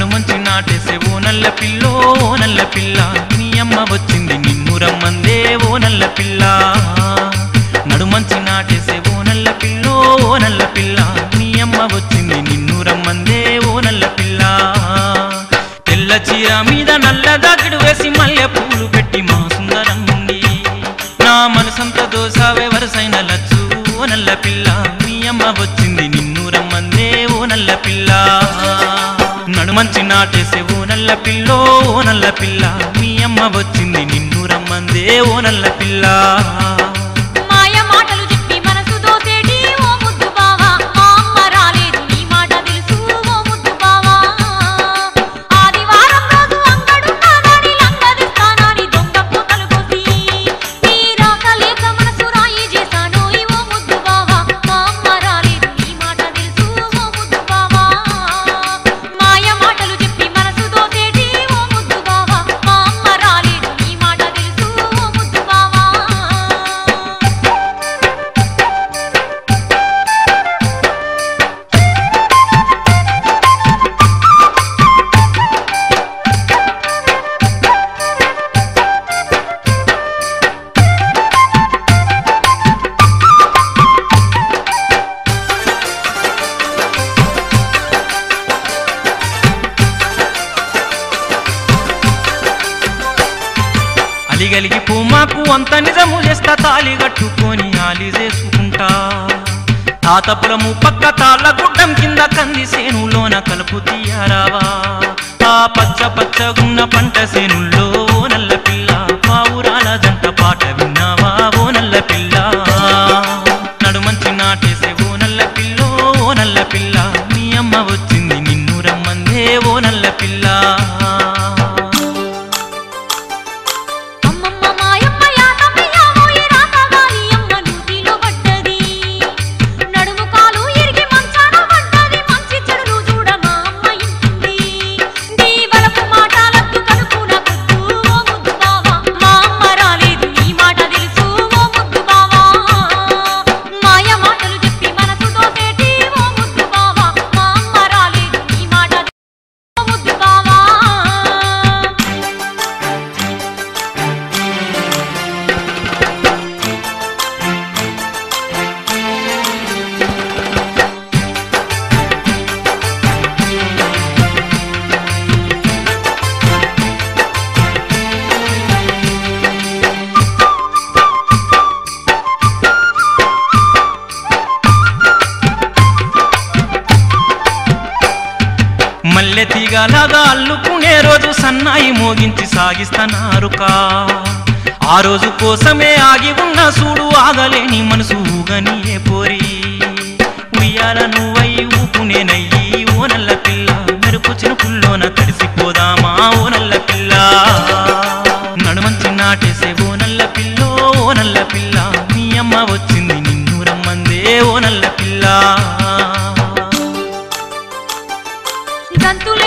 నడుమంచి నాటేసే ఓ నల్ల పిల్లో ఓ నల్ల పిల్ల నీ అమ్మ వచ్చింది నిన్ను రమ్మందే ఓ నల్ల పిల్ల నడుమంచి నాటేసే ఓ నల్ల పిల్లో ఓ నల్ల పిల్ల నీ అమ్మ వచ్చింది నిన్ను రమ్మందే ఓ నల్ల పిల్ల తెల్ల చీర మీద నల్ల దాకిడు వేసి మల్లె పూలు పెట్టి మా సుందరం ఉంది నా మనసంత దోసావే వరసైన లచ్చు ఓ నల్ల పిల్ల నీ అమ్మ వచ్చింది నిన్ను రమ్మందే ఓ నల్ల పిల్ల నడుమంచి నాటేసే ఓ నల్ల పిల్లో ఓ నల్ల పిల్ల నీ అమ్మ వచ్చింది నిన్ను రమ్మందే ఓ నల్ల పిల్ల అలిగలిగి పూమాకు అంత నిజము చేస్తా తాళి కట్టుకొని ఆలి చేసుకుంటా తాతపురము పక్క తాళ్ళ గుడ్డం కింద కంది సేనులోన కలుపు తీయరావా ఆ పచ్చ పచ్చగున్న పంట సేనుల్లో ఓ నల్ల పిల్ల పావురాల జంట పాట విన్నావా ఓ నల్ల పిల్ల నడుమంచి నాటేసే ఓ నల్ల పిల్లో ఓ నల్ల పిల్ల నీ అమ్మ వచ్చింది నిన్ను రమ్మందే ఓ నల్ల పిల్ల మల్లె తీగలాగా అల్లుకునే రోజు సన్నాయి మోగించి సాగిస్తనారుకా ఆ రోజు కోసమే ఆగి ఉన్న సూడు ఆగలేని మనసు ఊగనియే పోరి ఉయ్యాల నువ్వై ఊపునేనయ్యి ఓ నల్ల పిల్ల మెరుపు చినుకుల్లోన తడిసిపోదామా ఓ నల్ల పిల్ల నడుమంచి నాటేసే ఓ నల్ల పిల్లో ఓ నల్ల పిల్ల నీ అమ్మ వచ్చింది నిన్ను రమ్మందే ఓ నల్ల పిల్ల గంతుల